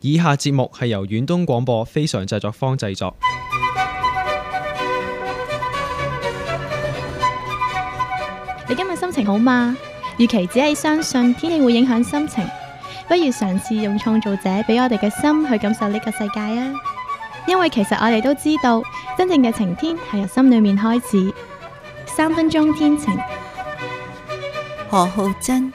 以下節目係由遠東廣播非常製作坊製作。 你今日心情好嗎？與其只係相信天氣會影響心情，不如嘗試用創造者俾我哋嘅心去感受呢個世界啊！因為其實我哋都知道，真正嘅晴天係由心裏面開始。3分鐘天晴， 何浩珍。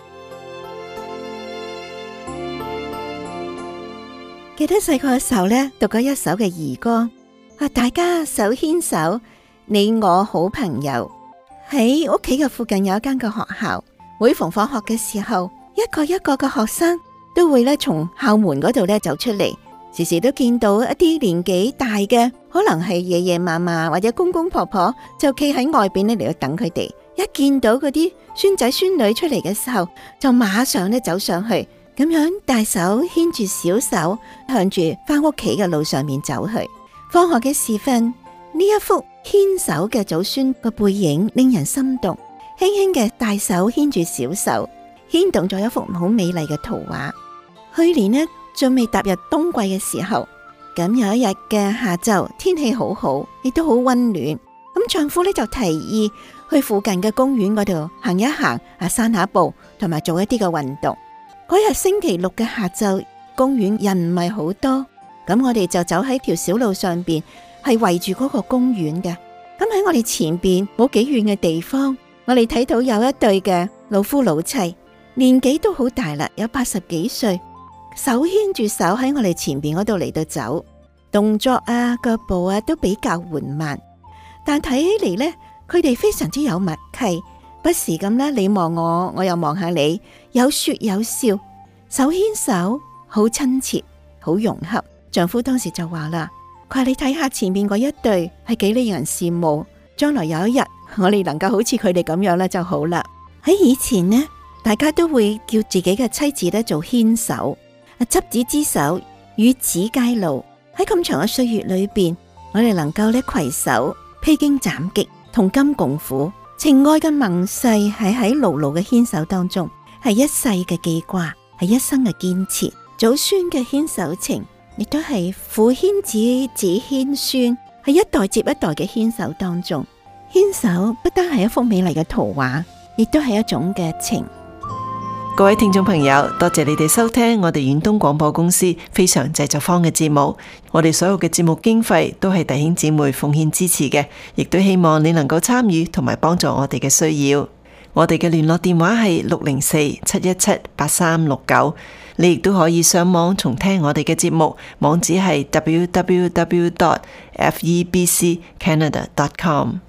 記得細個嘅時候呢，讀過一首嘅兒歌，大家手牽手，你我好朋友。喺屋企嘅附近有一間嘅學校，每逢放學嘅時候，一個一個嘅學生都會咧從校門嗰度咧走出嚟，時時都見到一啲年紀大嘅，可能係爺爺嫲嫲或者公公婆婆，就企喺外邊咧嚟到等佢哋。一見到嗰啲孫仔孫女出嚟嘅時候，就馬上咧走上去，咁樣大手牽住小手，向住翻屋企嘅路上面走去。放學嘅時分，呢一幅牽手嘅祖孫個背影令人心動，輕輕嘅大手牽住小手，牽動咗一幅好美麗嘅圖畫。去年呢，仲未踏入冬季嘅時候，咁有一日嘅下晝，天氣好好，亦都好溫暖。咁丈夫呢就提議去附近嘅公園嗰度行一行，散下步，同埋做一啲嘅運動。嗰日星期六嘅下晝，公園人唔係好多，咁我哋就走喺條小路上邊，係圍住嗰個公園嘅。咁喺我哋前邊冇幾遠嘅地方，我哋睇到有一對嘅老夫老妻，年紀都好大啦，有80幾歲，手牽住手喺我哋前邊嗰度嚟到走，動作腳步都比較緩慢，但睇起嚟呢，佢哋非常之有默契，不時咁呢，你望我，我又望下你，有說有笑，手牽手，好親切，好融洽。丈夫當時就話啦，佢話你睇下前面嗰一對係幾令人羨慕，將來有一日我哋能夠好似佢哋咁樣咧就好啦。喺以前呢，大家都會叫自己嘅妻子咧做牽手，執子之手，與子偕老。喺咁長嘅歲月裏邊，我哋能夠咧攜手披荊斬棘，同甘共苦，情愛嘅盟誓係喺牢牢嘅牽手當中，係一世嘅記掛，係一生嘅堅持。祖孫嘅牽手情，亦都係父牽子，子牽孫，係一代接一代嘅牽手當中。牽手不單係一幅美麗嘅圖畫，亦都係一種嘅情。 各位聽眾朋友，多謝你哋收聽我哋遠東廣播公司非常製作坊嘅節目。我哋所有嘅節目經費都係弟兄姊妹奉獻支持嘅，亦都希望你能夠參與同埋幫助我哋嘅需要。我哋嘅聯絡電話係604-717-8369。你亦都可以上網重聽我哋嘅節目，網址係www.febccanada.com。